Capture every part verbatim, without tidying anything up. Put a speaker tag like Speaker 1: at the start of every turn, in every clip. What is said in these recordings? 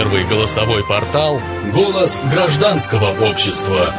Speaker 1: Первый голосовой портал «Голос гражданского общества».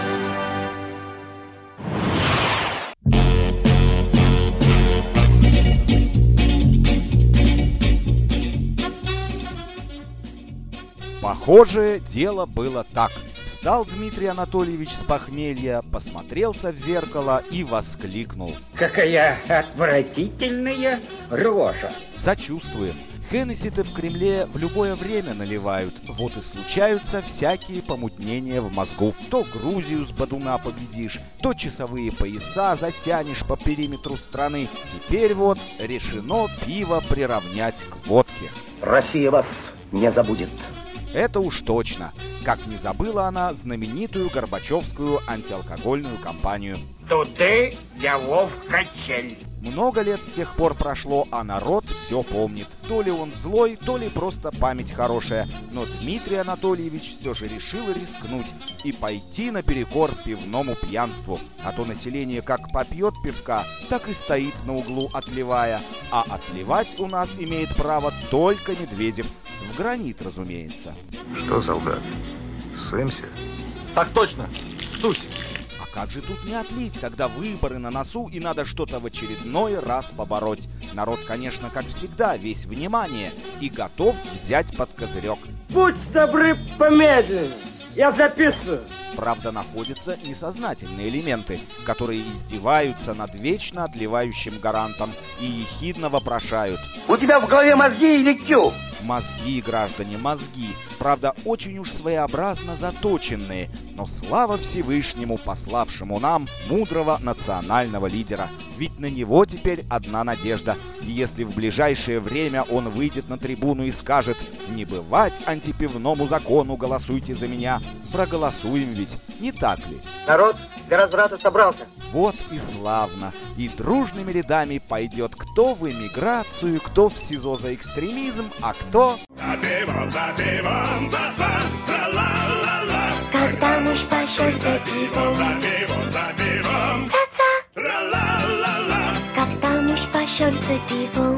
Speaker 2: Похоже, дело было так. Встал Дмитрий Анатольевич с похмелья, посмотрелся в зеркало и воскликнул:
Speaker 3: «Какая отвратительная рожа!»
Speaker 2: Сочувствуем. Хеннесси-то в Кремле в любое время наливают. Вот и случаются всякие помутнения в мозгу. То Грузию с Бадуна победишь, то часовые пояса затянешь по периметру страны. Теперь вот решено пиво приравнять к водке.
Speaker 3: Россия вас не забудет.
Speaker 2: Это уж точно. Как не забыла она знаменитую Горбачевскую антиалкогольную кампанию.
Speaker 3: Туды я вов качель.
Speaker 2: Много лет с тех пор прошло, а народ все помнит. То ли он злой, то ли просто память хорошая. Но Дмитрий Анатольевич все же решил рискнуть и пойти наперекор пивному пьянству. А то население как попьет пивка, так и стоит на углу отливая. А отливать у нас имеет право только Медведев. В гранит, разумеется.
Speaker 4: Что, солдат, ссымся?
Speaker 5: Так точно, ссусь.
Speaker 2: А как же тут не отлить, когда выборы на носу и надо что-то в очередной раз побороть? Народ, конечно, как всегда, весь внимание и готов взять под козырек.
Speaker 6: Будь добры, помедленнее, я записываю.
Speaker 2: Правда, находятся несознательные элементы, которые издеваются над вечно отливающим гарантом и ехидно вопрошают:
Speaker 3: У тебя в голове мозги или тюк?
Speaker 2: Мозги, граждане, мозги. Правда, очень уж своеобразно заточенные. Но слава Всевышнему, пославшему нам мудрого национального лидера. Ведь на него теперь одна надежда. И если в ближайшее время он выйдет на трибуну и скажет: «Не бывать антипивному закону, голосуйте за меня», проголосуем ведь, не так ли?
Speaker 6: Народ для разврата собрался.
Speaker 2: Вот и славно. И дружными рядами пойдет кто в эмиграцию, кто в СИЗО за экстремизм, а кто...
Speaker 7: За пивом, за пивом, за за, тра-ла-ла-ла.
Speaker 8: Когда муж пошел за пивом,
Speaker 7: За пивом, за пивом,
Speaker 8: ца-ца.
Speaker 7: тра-ла-ла-ла.
Speaker 8: Когда муж пошел за пивом.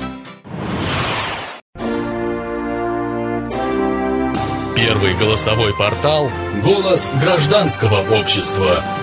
Speaker 1: Первый голосовой портал «Голос гражданского общества».